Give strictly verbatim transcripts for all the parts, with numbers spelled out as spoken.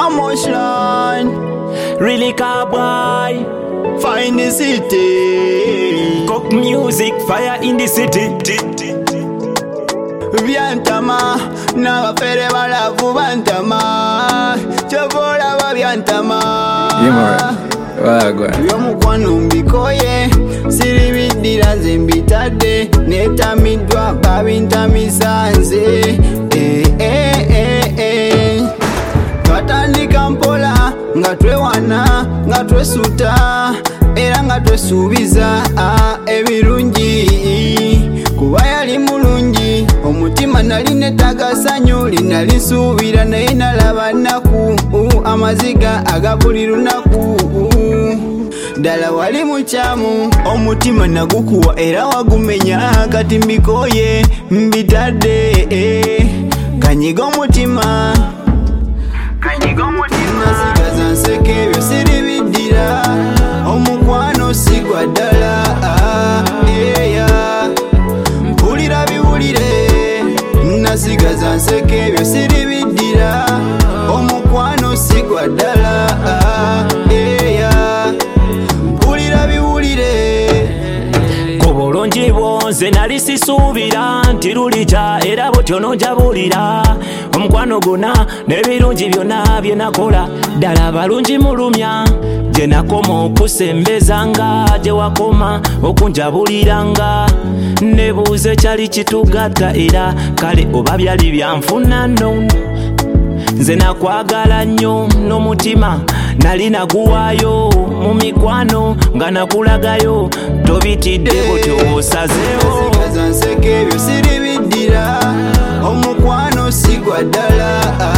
Emotion, Really cowboy. find the city. Cock music, fire in the city. Byantama, n'abafere balavu bantama. Chovola ba byantama. Wagwan. Byomukwano mbikoye, siribiddira nze mbitadde, netamidwa babintamisa nze. Eh, eh, eh, eh. Twatandika mpola nga twewana nga twesuta era nga twesuubiza ah, ebirungi kuba yali mulungi omutima nali netagasanyu linalisuubira naye nalaba nnaku uh, amaziga aga buli lunaku uh, ddala wali mukyamu omutima nagukuwa era wagumenya kati mbikoye mbitadde eh, kanyiga omutima nasigaza nseka ebyo siribiddira omukwano sigwa ddala eya mpulira biwulire nasigaza nseka ebyo siribiddira omukwano sigwa ddala eya mpulira biwulire Ku bulungi bwonze nali sisuubira nti lulica era butyo nonjabulira omukwano guna n'ebirungi byonna bye nakola ddala abalungi mulumya gye nakoma okusembezanga gye wakoma okunjabuliranga nebuuze kyali kitugatta era kale oba byali byanfuna nno nze nakwagala nnyo n'omutima nali naguwaayo mu mikwano nga nakulagayo tobitidde butyo osazeewo nasigaza nseka ebyo siribiddira omukwano sigwa ddala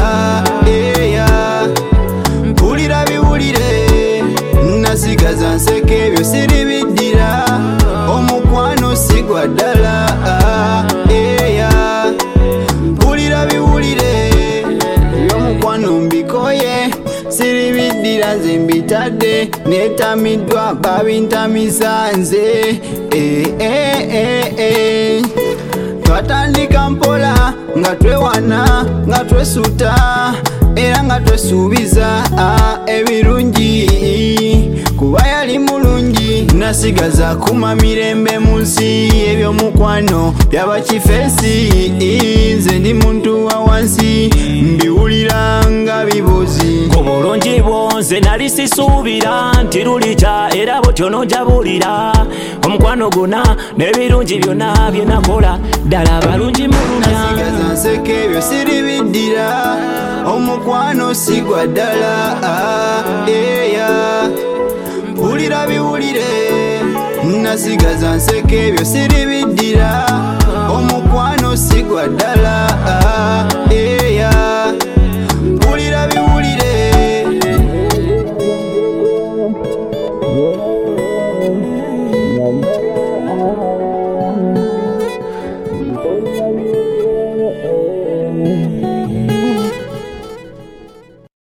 eya mpulira biwulire nasigaza nseka ebyo siribiddira omukwano sigwa ddala eya mpulira biwulire ebyomukwano mbikoye siribiddira nze mbitadde netamiddwa babintamisa nze eh, eh, eh, eh. Twatandika mpola nga twewana nga twesuta era nga twesuubiza ah, ebirungi kuba yali mulungi nasigaza kuma mirembe mu nsi ebyomukwano byaba kifeesi nze ndi muntu wa wansi mbiwulira nga bibuzi Ku bulungi bwonze nali sisuubira nti lulica era butyo nonjabulira omukwano guna n'ebirungi byonna bye nakola ddala abalungi mulumya nasigaza nseka ebyo siribiddira omukwano sigwa ddala eya mpulira biwulire nasigaza nseka ebyo siribiddira omukwano sigwa ddala